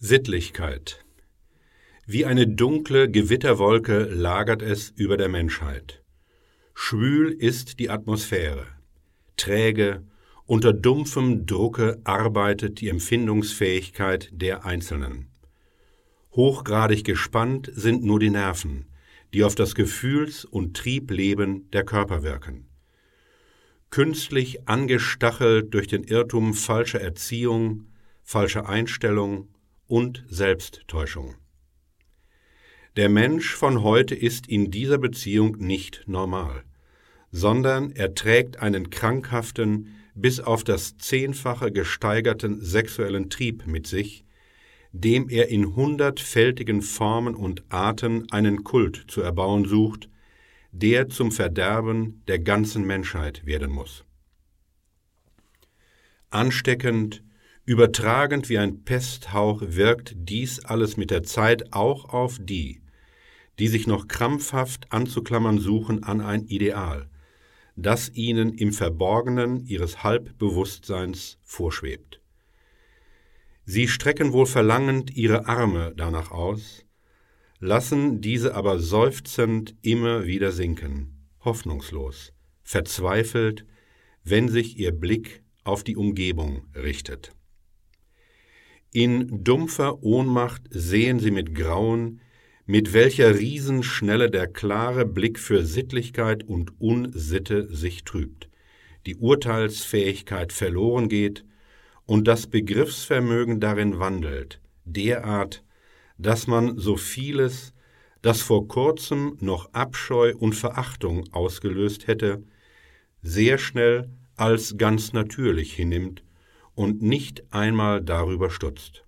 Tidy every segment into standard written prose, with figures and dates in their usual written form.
Sittlichkeit. Wie eine dunkle Gewitterwolke lagert es über der Menschheit. Schwül ist die Atmosphäre. Träge, unter dumpfem Drucke arbeitet die Empfindungsfähigkeit der Einzelnen. Hochgradig gespannt sind nur die Nerven, die auf das Gefühls- und Triebleben der Körper wirken. Künstlich angestachelt durch den Irrtum falscher Erziehung, falscher Einstellung und Selbsttäuschung. Der Mensch von heute ist in dieser Beziehung nicht normal, sondern er trägt einen krankhaften, bis auf das 10-fache gesteigerten sexuellen Trieb mit sich, dem er in 100-fältigen Formen und Arten einen Kult zu erbauen sucht, der zum Verderben der ganzen Menschheit werden muss. Ansteckend, übertragend wie ein Pesthauch wirkt dies alles mit der Zeit auch auf die sich noch krampfhaft anzuklammern suchen an ein Ideal, das ihnen im Verborgenen ihres Halbbewusstseins vorschwebt. Sie strecken wohl verlangend ihre Arme danach aus, lassen diese aber seufzend immer wieder sinken, hoffnungslos, verzweifelt, wenn sich ihr Blick auf die Umgebung richtet. In dumpfer Ohnmacht sehen sie mit Grauen, mit welcher Riesenschnelle der klare Blick für Sittlichkeit und Unsitte sich trübt, die Urteilsfähigkeit verloren geht und das Begriffsvermögen darin wandelt, derart, dass man so vieles, das vor kurzem noch Abscheu und Verachtung ausgelöst hätte, sehr schnell als ganz natürlich hinnimmt und nicht einmal darüber stutzt.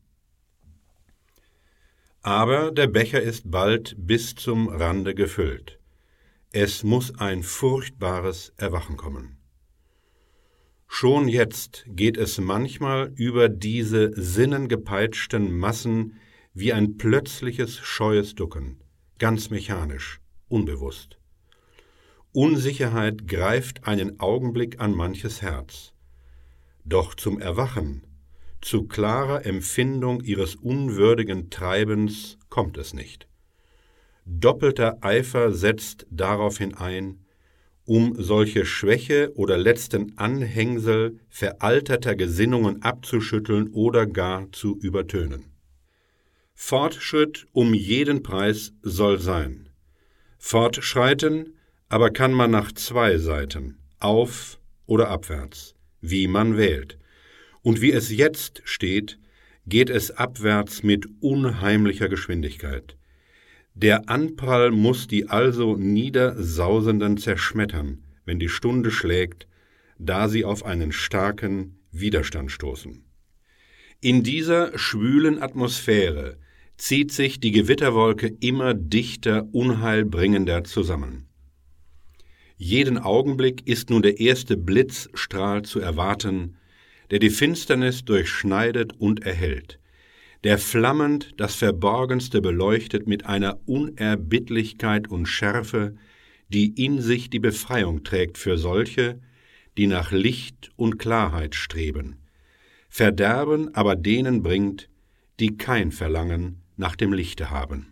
Aber der Becher ist bald bis zum Rande gefüllt. Es muss ein furchtbares Erwachen kommen. Schon jetzt geht es manchmal über diese sinnengepeitschten Massen wie ein plötzliches scheues Ducken, ganz mechanisch, unbewusst. Unsicherheit greift einen Augenblick an manches Herz. Doch zum Erwachen, zu klarer Empfindung ihres unwürdigen Treibens kommt es nicht. Doppelter Eifer setzt daraufhin ein, um solche Schwäche oder letzten Anhängsel veralterter Gesinnungen abzuschütteln oder gar zu übertönen. Fortschritt um jeden Preis soll sein. Fortschreiten aber kann man nach 2 Seiten, auf oder abwärts, wie man wählt. Und wie es jetzt steht, geht es abwärts mit unheimlicher Geschwindigkeit. Der Anprall muss die also Niedersausenden zerschmettern, wenn die Stunde schlägt, da sie auf einen starken Widerstand stoßen. In dieser schwülen Atmosphäre zieht sich die Gewitterwolke immer dichter, unheilbringender zusammen. Jeden Augenblick ist nun der erste Blitzstrahl zu erwarten, der die Finsternis durchschneidet und erhellt, der flammend das Verborgenste beleuchtet mit einer Unerbittlichkeit und Schärfe, die in sich die Befreiung trägt für solche, die nach Licht und Klarheit streben, Verderben aber denen bringt, die kein Verlangen nach dem Lichte haben.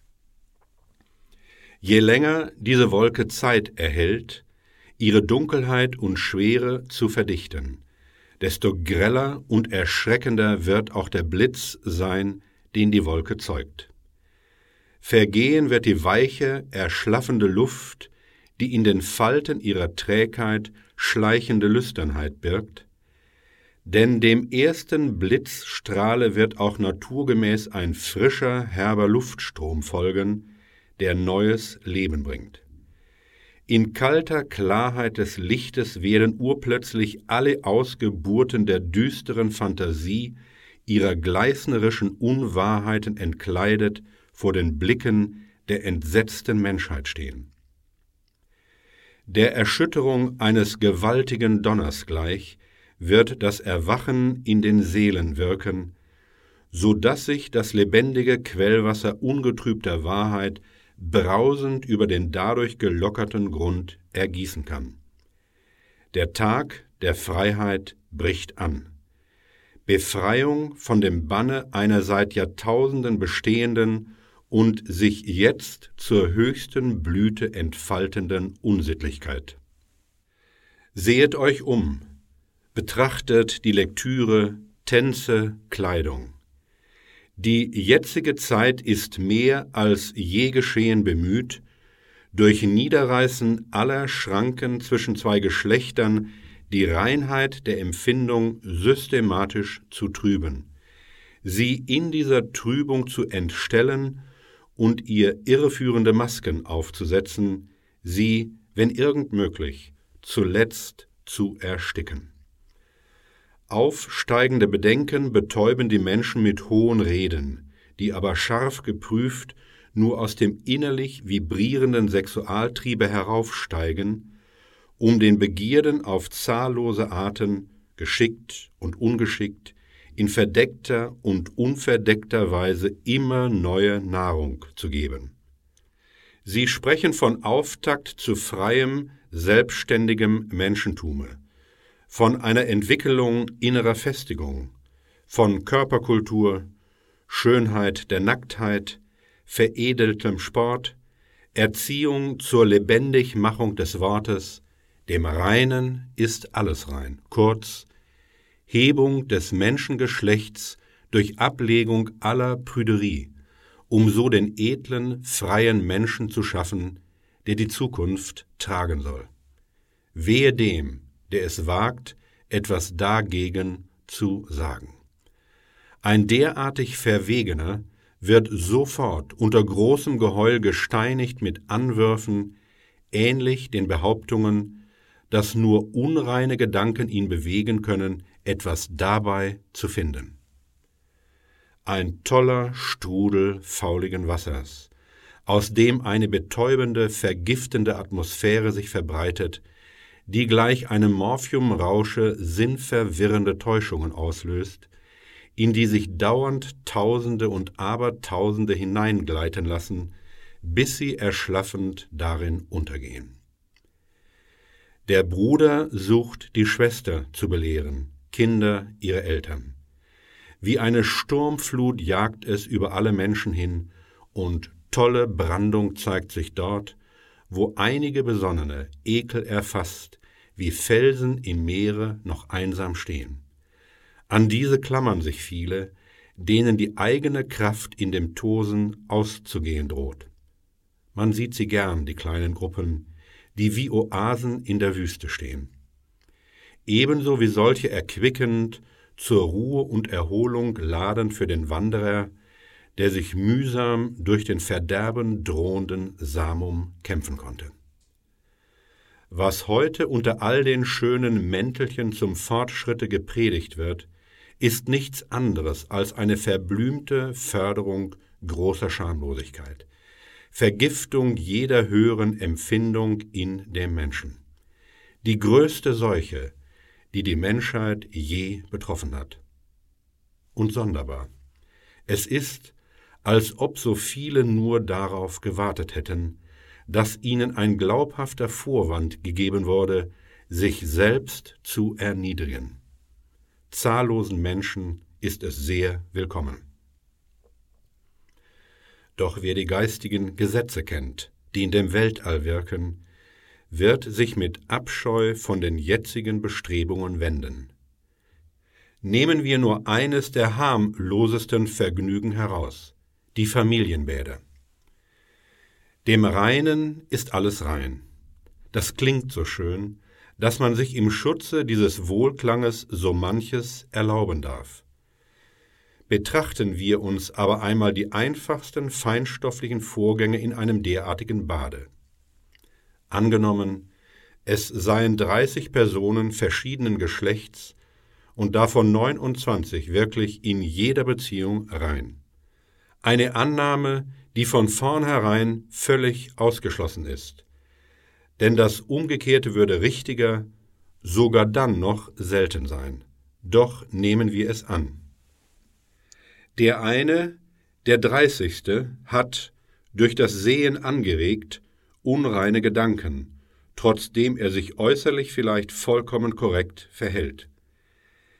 Je länger diese Wolke Zeit erhält, ihre Dunkelheit und Schwere zu verdichten, desto greller und erschreckender wird auch der Blitz sein, den die Wolke zeugt. Vergehen wird die weiche, erschlaffende Luft, die in den Falten ihrer Trägheit schleichende Lüsternheit birgt, denn dem ersten Blitzstrahle wird auch naturgemäß ein frischer, herber Luftstrom folgen, der neues Leben bringt. In kalter Klarheit des Lichtes werden urplötzlich alle Ausgeburten der düsteren Fantasie ihrer gleißnerischen Unwahrheiten entkleidet vor den Blicken der entsetzten Menschheit stehen. Der Erschütterung eines gewaltigen Donners gleich wird das Erwachen in den Seelen wirken, so dass sich das lebendige Quellwasser ungetrübter Wahrheit brausend über den dadurch gelockerten Grund ergießen kann. Der Tag der Freiheit bricht an. Befreiung von dem Banne einer seit Jahrtausenden bestehenden und sich jetzt zur höchsten Blüte entfaltenden Unsittlichkeit. Sehet euch um, betrachtet die Lektüre, Tänze, Kleidung. Die jetzige Zeit ist mehr als je geschehen bemüht, durch Niederreißen aller Schranken zwischen zwei Geschlechtern die Reinheit der Empfindung systematisch zu trüben, sie in dieser Trübung zu entstellen und ihr irreführende Masken aufzusetzen, sie, wenn irgend möglich, zuletzt zu ersticken. Aufsteigende Bedenken betäuben die Menschen mit hohen Reden, die aber scharf geprüft nur aus dem innerlich vibrierenden Sexualtriebe heraufsteigen, um den Begierden auf zahllose Arten, geschickt und ungeschickt, in verdeckter und unverdeckter Weise immer neue Nahrung zu geben. Sie sprechen von Auftakt zu freiem, selbstständigem Menschentume, von einer Entwicklung innerer Festigung, von Körperkultur, Schönheit der Nacktheit, veredeltem Sport, Erziehung zur Lebendigmachung des Wortes, dem Reinen ist alles rein, kurz, Hebung des Menschengeschlechts durch Ablegung aller Prüderie, um so den edlen, freien Menschen zu schaffen, der die Zukunft tragen soll. Wehe dem, der es wagt, etwas dagegen zu sagen. Ein derartig Verwegener wird sofort unter großem Geheul gesteinigt mit Anwürfen, ähnlich den Behauptungen, dass nur unreine Gedanken ihn bewegen können, etwas dabei zu finden. Ein toller Strudel fauligen Wassers, aus dem eine betäubende, vergiftende Atmosphäre sich verbreitet, die gleich einem Morphiumrausche sinnverwirrende Täuschungen auslöst, in die sich dauernd Tausende und Abertausende hineingleiten lassen, bis sie erschlaffend darin untergehen. Der Bruder sucht die Schwester zu belehren, Kinder ihre Eltern. Wie eine Sturmflut jagt es über alle Menschen hin, und tolle Brandung zeigt sich dort, wo einige Besonnene, Ekel erfasst, wie Felsen im Meere noch einsam stehen. An diese klammern sich viele, denen die eigene Kraft in dem Tosen auszugehen droht. Man sieht sie gern, die kleinen Gruppen, die wie Oasen in der Wüste stehen. Ebenso wie solche erquickend, zur Ruhe und Erholung laden für den Wanderer, der sich mühsam durch den Verderben drohenden Samum kämpfen konnte. Was heute unter all den schönen Mäntelchen zum Fortschritte gepredigt wird, ist nichts anderes als eine verblümte Förderung großer Schamlosigkeit, Vergiftung jeder höheren Empfindung in dem Menschen. Die größte Seuche, die die Menschheit je betroffen hat. Und sonderbar, es ist, als ob so viele nur darauf gewartet hätten, dass ihnen ein glaubhafter Vorwand gegeben wurde, sich selbst zu erniedrigen. Zahllosen Menschen ist es sehr willkommen. Doch wer die geistigen Gesetze kennt, die in dem Weltall wirken, wird sich mit Abscheu von den jetzigen Bestrebungen wenden. Nehmen wir nur eines der harmlosesten Vergnügen heraus, die Familienbäder. Dem Reinen ist alles rein. Das klingt so schön, dass man sich im Schutze dieses Wohlklanges so manches erlauben darf. Betrachten wir uns aber einmal die einfachsten feinstofflichen Vorgänge in einem derartigen Bade. Angenommen, es seien 30 Personen verschiedenen Geschlechts und davon 29 wirklich in jeder Beziehung rein. Eine Annahme, die von vornherein völlig ausgeschlossen ist. Denn das Umgekehrte würde richtiger, sogar dann noch selten sein. Doch nehmen wir es an. Der eine, der 30. hat, durch das Sehen angeregt, unreine Gedanken, trotzdem er sich äußerlich vielleicht vollkommen korrekt verhält.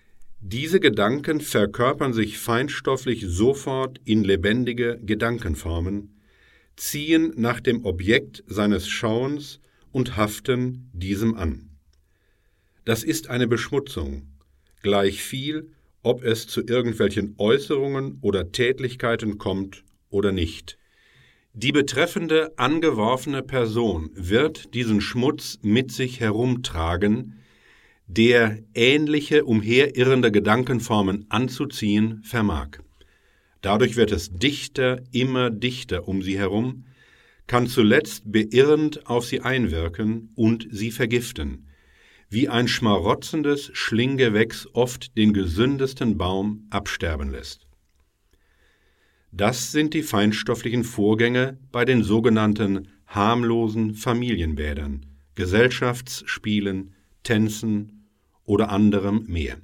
Diese Gedanken verkörpern sich feinstofflich sofort in lebendige Gedankenformen, ziehen nach dem Objekt seines Schauens und haften diesem an. Das ist eine Beschmutzung, gleich viel, ob es zu irgendwelchen Äußerungen oder Tätlichkeiten kommt oder nicht. Die betreffende angeworfene Person wird diesen Schmutz mit sich herumtragen, der ähnliche umherirrende Gedankenformen anzuziehen vermag. Dadurch wird es dichter, immer dichter um sie herum, kann zuletzt beirrend auf sie einwirken und sie vergiften, wie ein schmarotzendes Schlinggewächs oft den gesündesten Baum absterben lässt. Das sind die feinstofflichen Vorgänge bei den sogenannten harmlosen Familienbädern, Gesellschaftsspielen, Tänzen oder anderem mehr.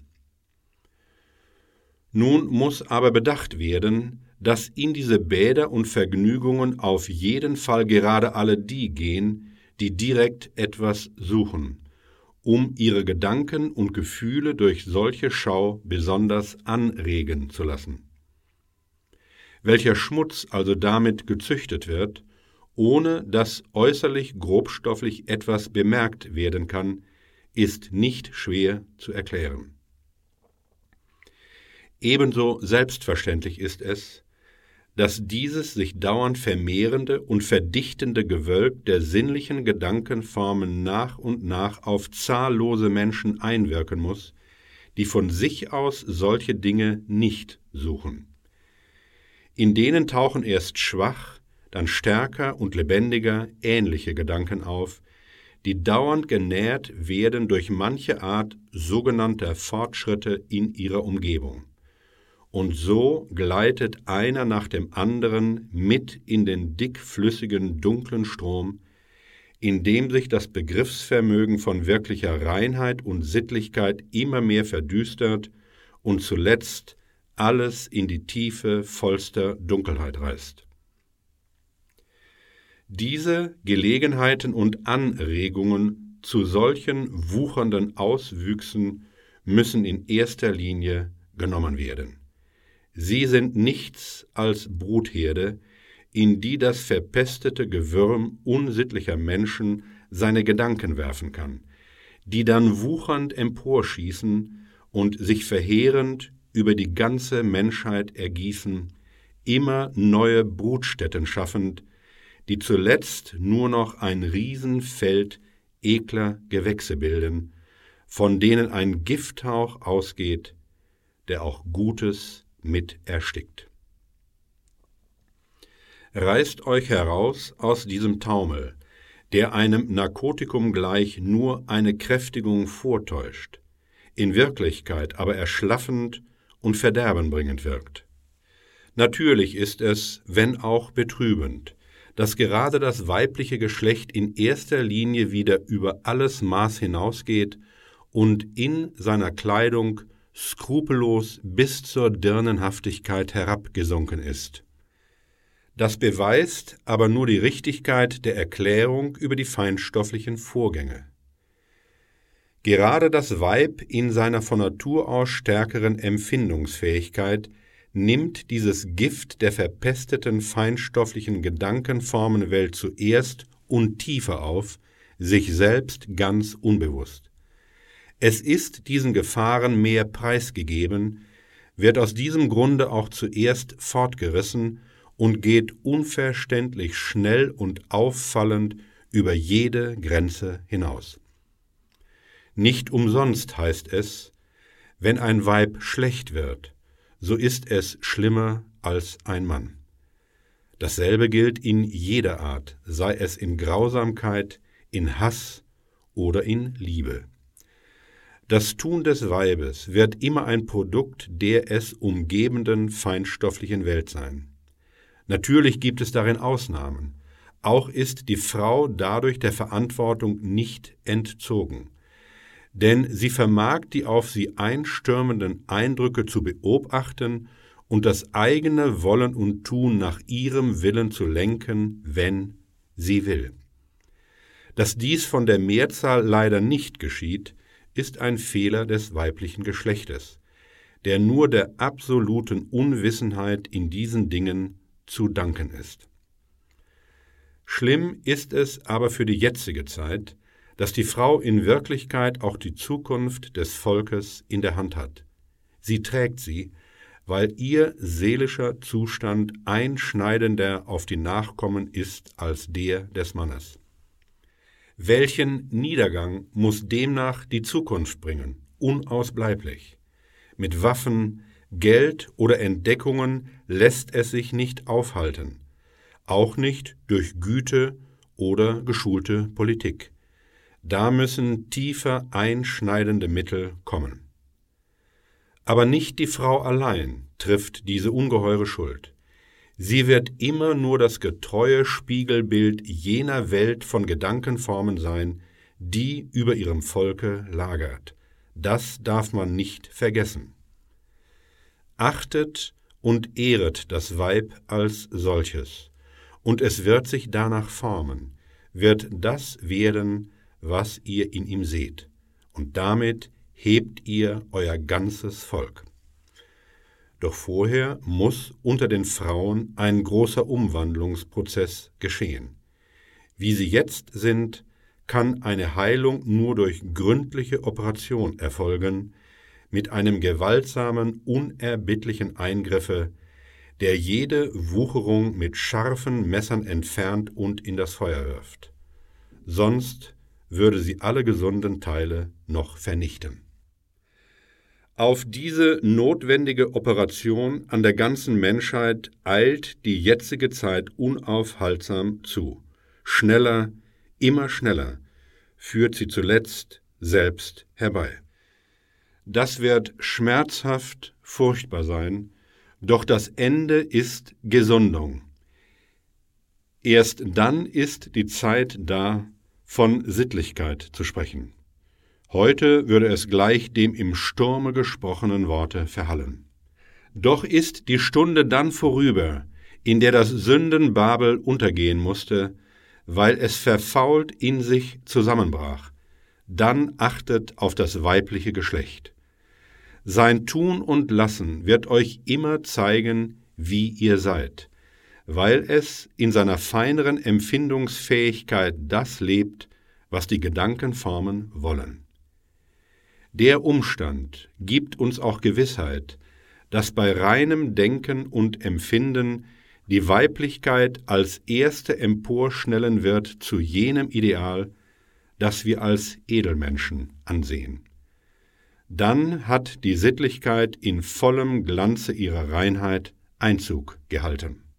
Nun muss aber bedacht werden, dass in diese Bäder und Vergnügungen auf jeden Fall gerade alle die gehen, die direkt etwas suchen, um ihre Gedanken und Gefühle durch solche Schau besonders anregen zu lassen. Welcher Schmutz also damit gezüchtet wird, ohne dass äußerlich grobstofflich etwas bemerkt werden kann, ist nicht schwer zu erklären. Ebenso selbstverständlich ist es, dass dieses sich dauernd vermehrende und verdichtende Gewölk der sinnlichen Gedankenformen nach und nach auf zahllose Menschen einwirken muss, die von sich aus solche Dinge nicht suchen. In denen tauchen erst schwach, dann stärker und lebendiger ähnliche Gedanken auf, die dauernd genährt werden durch manche Art sogenannter Fortschritte in ihrer Umgebung. Und so gleitet einer nach dem anderen mit in den dickflüssigen, dunklen Strom, in dem sich das Begriffsvermögen von wirklicher Reinheit und Sittlichkeit immer mehr verdüstert und zuletzt alles in die Tiefe vollster Dunkelheit reißt. Diese Gelegenheiten und Anregungen zu solchen wuchernden Auswüchsen müssen in erster Linie genommen werden. Sie sind nichts als Brutherde, in die das verpestete Gewürm unsittlicher Menschen seine Gedanken werfen kann, die dann wuchernd emporschießen und sich verheerend über die ganze Menschheit ergießen, immer neue Brutstätten schaffend, die zuletzt nur noch ein Riesenfeld ekler Gewächse bilden, von denen ein Gifthauch ausgeht, der auch Gutes mit erstickt. Reißt euch heraus aus diesem Taumel, der einem Narkotikum gleich nur eine Kräftigung vortäuscht, in Wirklichkeit aber erschlaffend und verderbenbringend wirkt. Natürlich ist es, wenn auch betrübend, dass gerade das weibliche Geschlecht in erster Linie wieder über alles Maß hinausgeht und in seiner Kleidung skrupellos bis zur Dirnenhaftigkeit herabgesunken ist. Das beweist aber nur die Richtigkeit der Erklärung über die feinstofflichen Vorgänge. Gerade das Weib in seiner von Natur aus stärkeren Empfindungsfähigkeit nimmt dieses Gift der verpesteten feinstofflichen Gedankenformenwelt zuerst und tiefer auf, sich selbst ganz unbewusst. Es ist diesen Gefahren mehr preisgegeben, wird aus diesem Grunde auch zuerst fortgerissen und geht unverständlich schnell und auffallend über jede Grenze hinaus. Nicht umsonst heißt es, wenn ein Weib schlecht wird, so ist es schlimmer als ein Mann. Dasselbe gilt in jeder Art, sei es in Grausamkeit, in Hass oder in Liebe. Das Tun des Weibes wird immer ein Produkt der es umgebenden feinstofflichen Welt sein. Natürlich gibt es darin Ausnahmen. Auch ist die Frau dadurch der Verantwortung nicht entzogen. Denn sie vermag die auf sie einstürmenden Eindrücke zu beobachten und das eigene Wollen und Tun nach ihrem Willen zu lenken, wenn sie will. Dass dies von der Mehrzahl leider nicht geschieht, ist ein Fehler des weiblichen Geschlechtes. der nur der absoluten Unwissenheit in diesen Dingen zu danken ist. Schlimm ist es aber für die jetzige Zeit, dass die Frau in Wirklichkeit auch die Zukunft des Volkes in der Hand hat. Sie trägt sie, weil ihr seelischer Zustand einschneidender auf die Nachkommen ist als der des Mannes. Welchen Niedergang muss demnach die Zukunft bringen, unausbleiblich? Mit Waffen, Geld oder Entdeckungen lässt es sich nicht aufhalten, auch nicht durch Güte oder geschulte Politik. Da müssen tiefer einschneidende Mittel kommen. Aber nicht die Frau allein trifft diese ungeheure Schuld. Sie wird immer nur das getreue Spiegelbild jener Welt von Gedankenformen sein, die über ihrem Volke lagert. Das darf man nicht vergessen. Achtet und ehret das Weib als solches, und es wird sich danach formen, wird das werden, was ihr in ihm seht, und damit hebt ihr euer ganzes Volk. Doch vorher muss unter den Frauen ein großer Umwandlungsprozess geschehen. Wie sie jetzt sind, kann eine Heilung nur durch gründliche Operation erfolgen, mit einem gewaltsamen, unerbittlichen Eingriffe, der jede Wucherung mit scharfen Messern entfernt und in das Feuer wirft. Sonst würde sie alle gesunden Teile noch vernichten. Auf diese notwendige Operation an der ganzen Menschheit eilt die jetzige Zeit unaufhaltsam zu. Schneller, immer schneller, führt sie zuletzt selbst herbei. Das wird schmerzhaft, furchtbar sein, doch das Ende ist Gesundung. Erst dann ist die Zeit da, von Sittlichkeit zu sprechen. Heute würde es gleich dem im Sturme gesprochenen Worte verhallen. Doch ist die Stunde dann vorüber, in der das Sündenbabel untergehen musste, weil es verfault in sich zusammenbrach. Dann achtet auf das weibliche Geschlecht. Sein Tun und Lassen wird euch immer zeigen, wie ihr seid, weil es in seiner feineren Empfindungsfähigkeit das lebt, was die Gedanken formen wollen. Der Umstand gibt uns auch Gewissheit, dass bei reinem Denken und Empfinden die Weiblichkeit als erste emporschnellen wird zu jenem Ideal, das wir als Edelmenschen ansehen. Dann hat die Sittlichkeit in vollem Glanze ihrer Reinheit Einzug gehalten.